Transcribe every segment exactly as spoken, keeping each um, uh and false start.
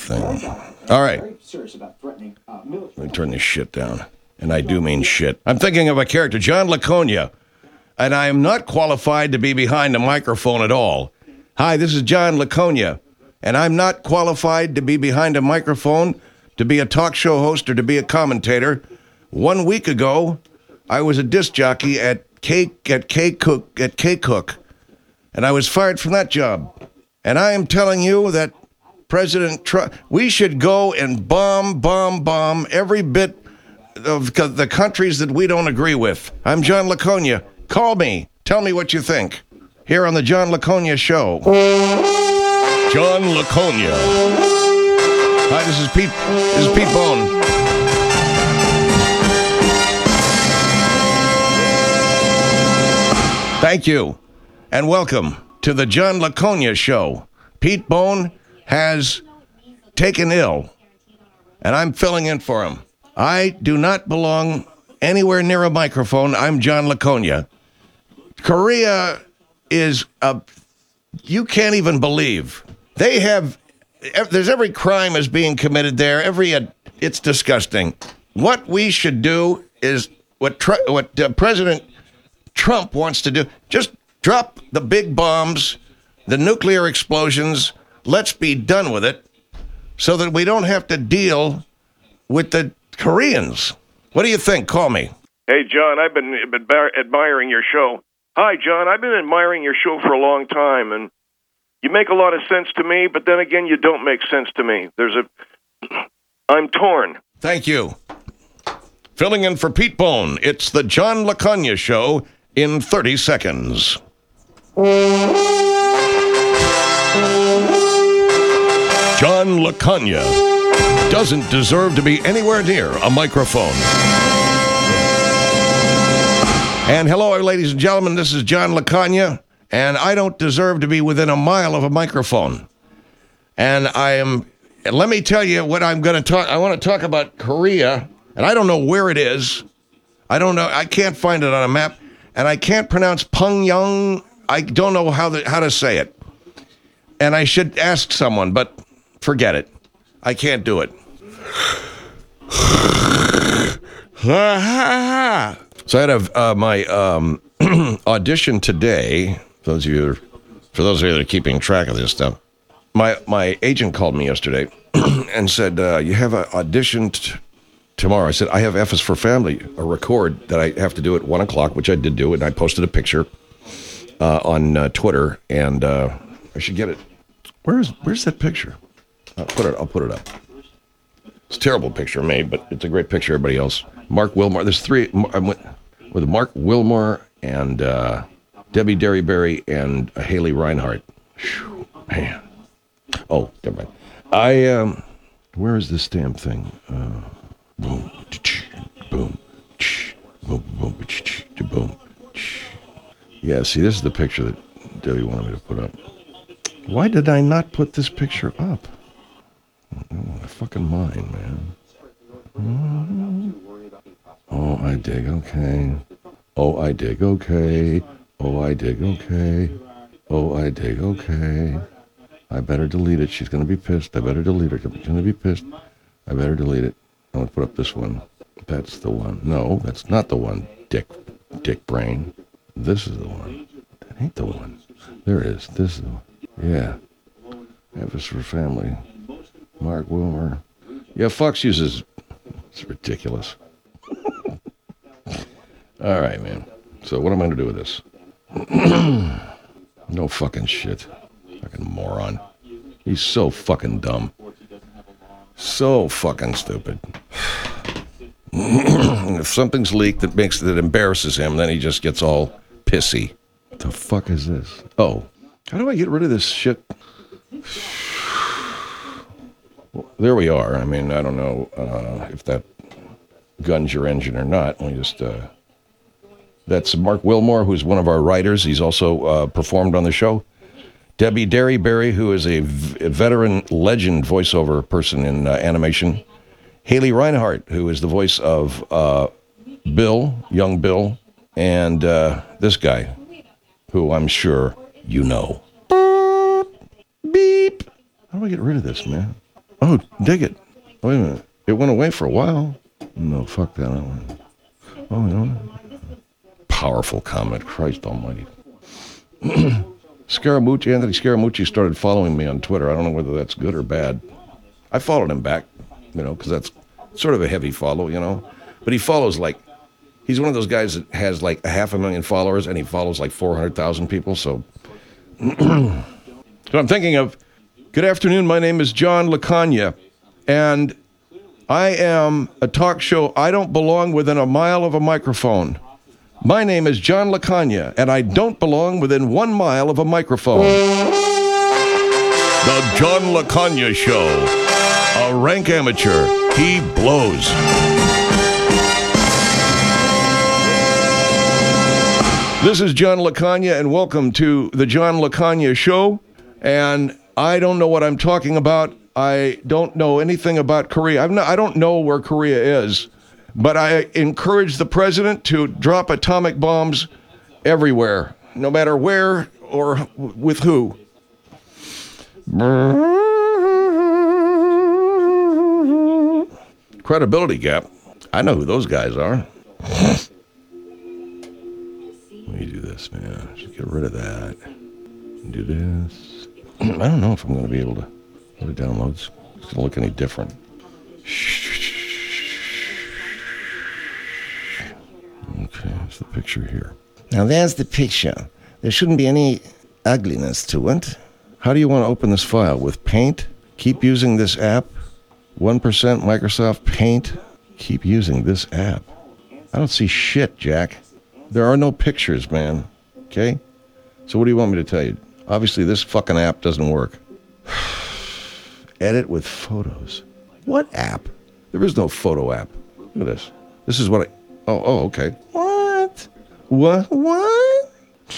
thing. All right. Let me turn this shit down. And I do mean shit. I'm thinking of a character, John Laconia, and I am not qualified to be behind a microphone at all. Hi, this is John Laconia, and I'm not qualified to be behind a microphone, to be a talk show host, or to be a commentator. One week ago, I was a disc jockey at K at K Cook at K Cook, and I was fired from that job. And I am telling you that President Trump, we should go and bomb, bomb, bomb every bit of the countries that we don't agree with. I'm John Laconia. Call me. Tell me what you think. Here on the John Laconia Show. John Laconia. Hi, this is Pete. This is Pete Bone. Thank you, and welcome to the John Laconia Show. Pete Bone has taken ill, and I'm filling in for him. I do not belong anywhere near a microphone. I'm John Laconia. Korea is a, you can't even believe. They have, there's every crime is being committed there. Every, uh, it's disgusting. What we should do is what, what uh, President Trump wants to do. Just drop the big bombs, the nuclear explosions. Let's be done with it so that we don't have to deal with the Koreans. What do you think? Call me. Hey, John, I've been, been admiring your show. Hi, John, I've been admiring your show for a long time, and you make a lot of sense to me, but then again, you don't make sense to me. There's a... I'm torn. Thank you. Filling in for Pete Bone, it's the John Laconia Show in thirty seconds. John Laconia doesn't deserve to be anywhere near a microphone. And hello, ladies and gentlemen, this is John Laconia, and I don't deserve to be within a mile of a microphone. And I am, and let me tell you what I'm going to talk, I want to talk about Korea, and I don't know where it is. I don't know, I can't find it on a map, and I can't pronounce Pyongyang. I don't know how the, how to say it. And I should ask someone, but forget it. I can't do it. So I had a, uh, my um, audition today. For those of you, for those of you that are keeping track of this stuff, my my agent called me yesterday and said, uh, "You have an audition t- tomorrow." I said, "I have F is for Family, a record that I have to do at one o'clock," which I did do, and I posted a picture uh, on uh, Twitter, and uh, I should get it. Where's where's that picture? I'll put it. I'll put it up. It's a terrible picture made, but it's a great picture. Everybody else, Mark Wilmore. There's three. I'm with, with Mark Wilmore and uh, Debbie Derryberry and uh, Haley Reinhart. Whew, man. Oh, never mind. I um, where is this damn thing? Uh, boom, boom, boom, boom, boom. Yeah. See, this is the picture that Debbie wanted me to put up. Why did I not put this picture up? Oh, my fucking mind, man. Oh, I dig, okay. Oh, I dig, okay. Oh, I dig, okay. Oh, I dig, okay. I better delete it. She's going to be pissed. I better delete her. She's going to be pissed. I better delete it. I'm going to put up this one. That's the one. No, that's not the one, dick, dick brain. This is the one. That ain't the one. There it is. This is the one. Yeah. F is for Family. Mark Wilmer. Yeah, Fox uses... It's ridiculous. All right, man. So what am I going to do with this? No fucking shit. Fucking moron. He's so fucking dumb. So fucking stupid. If something's leaked that makes that embarrasses him, then he just gets all pissy. What the fuck is this? Oh. How do I get rid of this shit? Well, there we are. I mean, I don't know uh, if that guns your engine or not. We just, uh, that's Mark Wilmore, who's one of our writers. He's also uh, performed on the show. Debbie Derryberry, who is a, v- a veteran legend voiceover person in uh, animation. Haley Reinhart, who is the voice of uh, Bill, young Bill, and uh, this guy, who I'm sure you know. Beep. How do I get rid of this, man? Oh, dig it. Wait a minute. It went away for a while. No, fuck that. I don't oh, you know. Powerful comment. Christ almighty. Scaramucci, Anthony Scaramucci started following me on Twitter. I don't know whether that's good or bad. I followed him back, you know, because that's sort of a heavy follow, you know. But he follows like, he's one of those guys that has like a half a million followers, and he follows like four hundred thousand people. So, so I'm thinking of, good afternoon, my name is John LaCagna, and I am a talk show. I don't belong within a mile of a microphone. My name is John LaCagna, and I don't belong within one mile of a microphone. The John LaCagna Show. A rank amateur. He blows. This is John LaCagna, and welcome to the John LaCagna Show. And I don't know what I'm talking about. I don't know anything about Korea. I'm not, I don't know where Korea is. But I encourage the president to drop atomic bombs everywhere, no matter where or with who. Credibility gap. I know who those guys are. Let me do this, man. Just get rid of that. Do this. I don't know if I'm going to be able to get it downloads. It's going to look any different. Okay, that's the picture here. Now there's the picture. There shouldn't be any ugliness to it. How do you want to open this file? With Paint? Keep using this app? one percent Microsoft Paint? Keep using this app. I don't see shit, Jack. There are no pictures, man. Okay? So what do you want me to tell you? Obviously, this fucking app doesn't work. Edit with photos. What app? There is no photo app. Look at this. This is what I... Oh, oh, okay. What? What? What?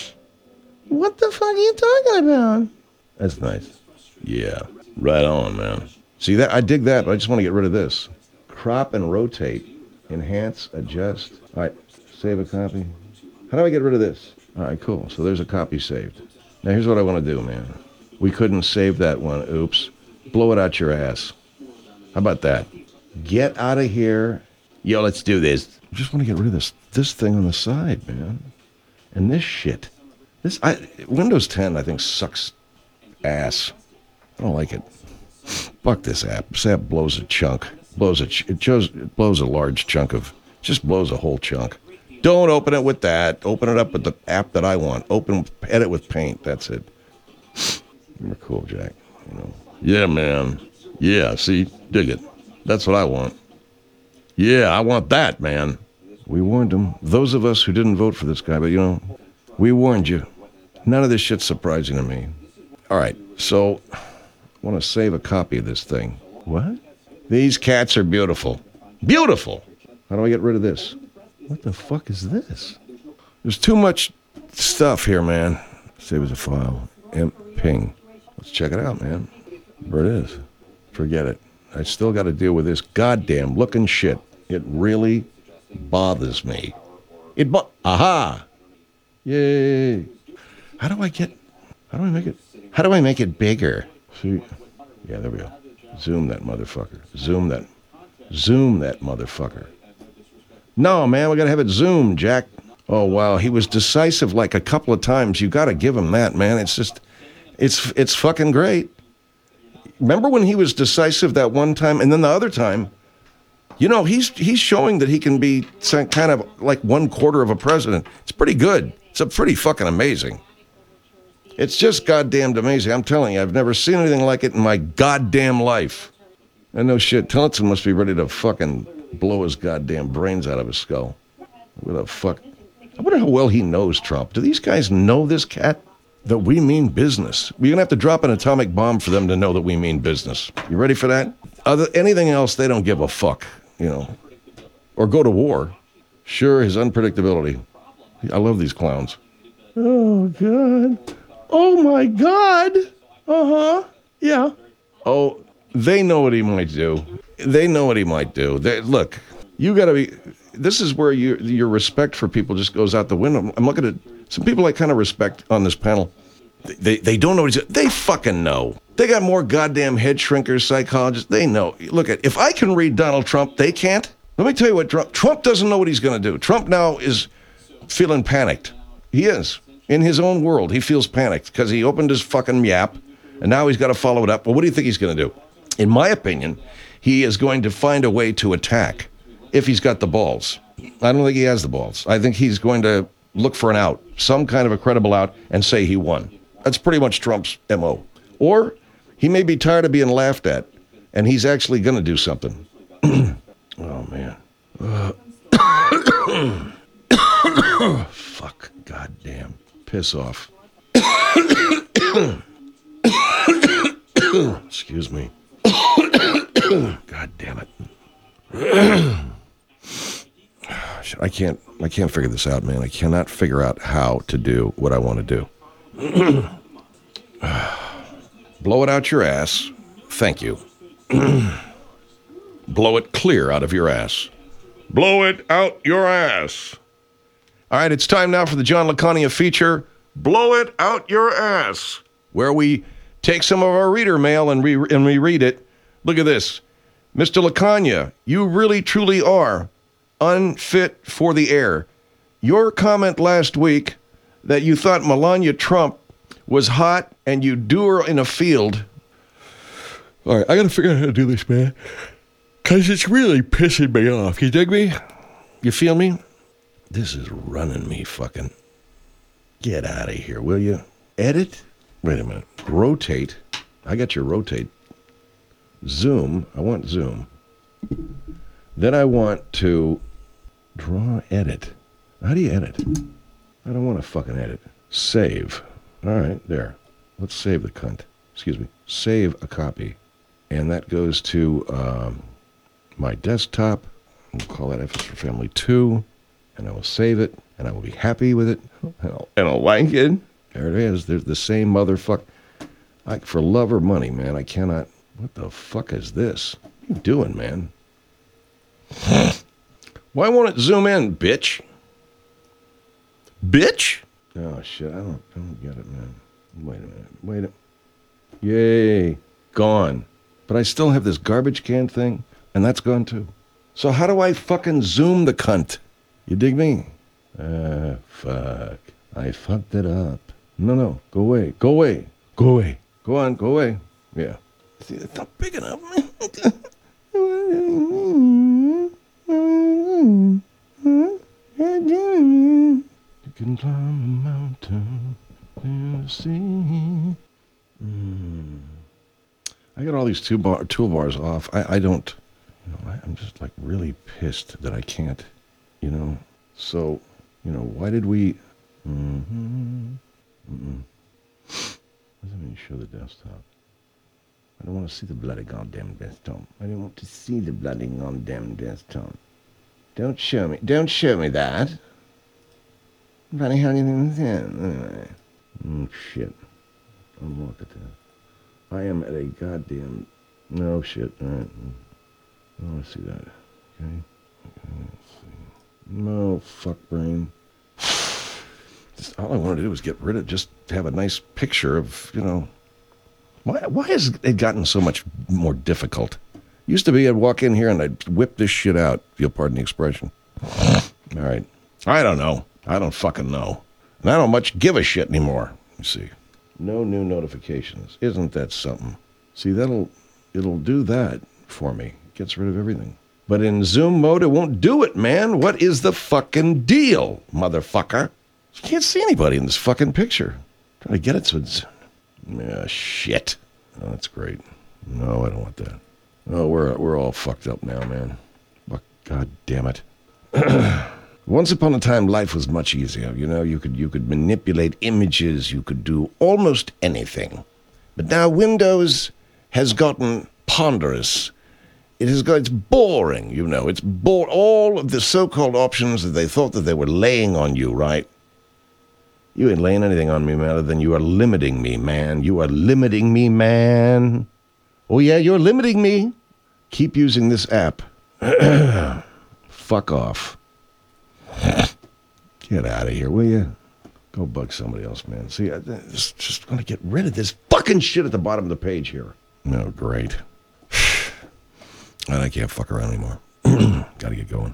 What the fuck are you talking about? That's nice. Yeah. Right on, man. See that? I dig that, but I just want to get rid of this. Crop and rotate. Enhance, adjust. All right. Save a copy. How do I get rid of this? All right, cool. So there's a copy saved. Now here's what I want to do, man. We couldn't save that one. Oops. Blow it out your ass. How about that? Get out of here. Yo, let's do this. I just want to get rid of this this thing on the side, man. And this shit. This I Windows ten, I think, sucks ass. I don't like it. Fuck this app. This app blows a chunk. Blows a ch- it, shows, it blows a large chunk of. Just blows a whole chunk. Don't open it with that. Open it up with the app that I want. Open edit with Paint. That's it. You're cool, Jack. You know. Yeah, man. Yeah. See, dig it. That's what I want. Yeah, I want that, man. We warned them. Those of us who didn't vote for this guy, but, you know, we warned you. None of this shit's surprising to me. All right, so I want to save a copy of this thing. What? These cats are beautiful. Beautiful! How do I get rid of this? What the fuck is this? There's too much stuff here, man. Save as a file. Imp ping. Let's check it out, man. There it is. Forget it. I still got to deal with this goddamn looking shit. It really bothers me. It bo- Aha! Yay! How do I get... How do I make it... How do I make it bigger? See? Yeah, there we go. Zoom that motherfucker. Zoom that... Zoom that motherfucker. No, man, we got to have it zoomed, Jack. Oh, wow. He was decisive like a couple of times. You got to give him that, man. It's just... It's it's fucking great. Remember when he was decisive that one time, and then the other time... You know, he's he's showing that he can be kind of like one quarter of a president. It's pretty good. It's a pretty fucking amazing. It's just goddamn amazing. I'm telling you, I've never seen anything like it in my goddamn life. And no shit, Tillotson must be ready to fucking blow his goddamn brains out of his skull. What the fuck? I wonder how well he knows Trump. Do these guys know this cat? That we mean business. We're going to have to drop an atomic bomb for them to know that we mean business. You ready for that? Other, anything else, they don't give a fuck. You know, or go to war. Sure, his unpredictability. I love these clowns. Oh, God. Oh, my God. Uh-huh. Yeah. Oh, they know what he might do. They know what he might do. They, look, you got to be... This is where you, your respect for people just goes out the window. I'm looking at some people I kind of respect on this panel. They they don't know what he's. They fucking know. They got more goddamn head shrinkers, psychologists. They know. Look at if I can read Donald Trump, they can't. Let me tell you what Trump. Trump doesn't know what he's going to do. Trump now is feeling panicked. He is in his own world. He feels panicked because he opened his fucking yap, and now he's got to follow it up. Well, what do you think he's going to do? In my opinion, he is going to find a way to attack if he's got the balls. I don't think he has the balls. I think he's going to look for an out, some kind of a credible out, and say he won. That's pretty much Trump's M O. Or he may be tired of being laughed at, and he's actually going to do something. Oh, man. Uh, fuck. Goddamn. Piss off. Excuse me. God damn it. I can't I can't figure this out, man. I cannot figure out how to do what I want to do. Blow it out your ass. Thank you. Blow it clear out of your ass. Blow it out your ass. All right, it's time now for the John LaConia feature, Blow It Out Your Ass, where we take some of our reader mail and, re- and we read it. Look at this. Mister LaConia, you really truly are unfit for the air. Your comment last week that you thought Melania Trump was hot and you do her in a field. All right, I got to figure out how to do this, man. Because it's really pissing me off. You dig me? You feel me? This is running me fucking. Get out of here, will you? Edit? Wait a minute. Rotate. I got your rotate. Zoom. I want zoom. Then I want to draw, edit. How do you edit? I don't want to fucking edit. Save. All right, there. Let's save the cunt. Excuse me. Save a copy. And that goes to um, my desktop. We'll call that F is for Family two. And I will save it. And I will be happy with it. And I'll, and I'll like it. There it is. There's the same motherfucker. Like, for love or money, man, I cannot. What the fuck is this? What are you doing, man? Why won't it zoom in, bitch? Bitch? Oh, shit. I don't, I don't get it, man. Wait a minute. Wait a minute. Yay. Gone. But I still have this garbage can thing, and that's gone too. So how do I fucking zoom the cunt? You dig me? Ah, fuck. I fucked it up. No, no. Go away. Go away. Go away. Go on. Go away. Yeah. See, it's not big enough. You can climb a mountain to see. Mm. I got all these two bar, toolbars off. I, I don't, you know, I, I'm just like really pissed that I can't, you know. So, you know, why did we? Mm-hmm. Mm-mm. Let me show the desktop. I don't want to see the bloody goddamn desktop. I don't want to see the bloody goddamn desktop. Don't show me. Don't show me that. Bloody hell, you think this is? Anyway. Oh, shit. I'll look at that. I am at a goddamn... No, shit. All right. I don't want to see that. Okay? Okay, let's see. No, fuck brain. Just, all I wanted to do was get rid of... Just have a nice picture of, you know... Why, why has it gotten so much more difficult? Used to be I'd walk in here and I'd whip this shit out, if you'll pardon the expression. All right. I don't know. I don't fucking know. And I don't much give a shit anymore. You see. No new notifications. Isn't that something? See, that'll, it'll do that for me. It gets rid of everything. But in Zoom mode, it won't do it, man. What is the fucking deal, motherfucker? You can't see anybody in this fucking picture. I'm trying to get it so it's... Yeah, shit. Oh, that's great. No, I don't want that. Oh, we're we're all fucked up now, man. Fuck, God damn it. Once upon a time, life was much easier. You know, you could you could manipulate images. You could do almost anything. But now Windows has gotten ponderous. It has got, it's boring, you know. It's bore all of the so-called options that they thought that they were laying on you, right? You ain't laying anything on me, man, other than you are limiting me, man. You are limiting me, man. Oh, yeah, you're limiting me. Keep using this app. Fuck off. Get out of here, will you? Go bug somebody else, man. See, I just, just want to get rid of this fucking shit at the bottom of the page here. Oh, great. And I can't fuck around anymore. Gotta get going.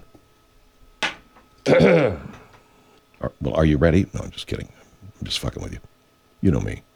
Are, well, are you ready? No, I'm just kidding. I'm just fucking with you. You know me.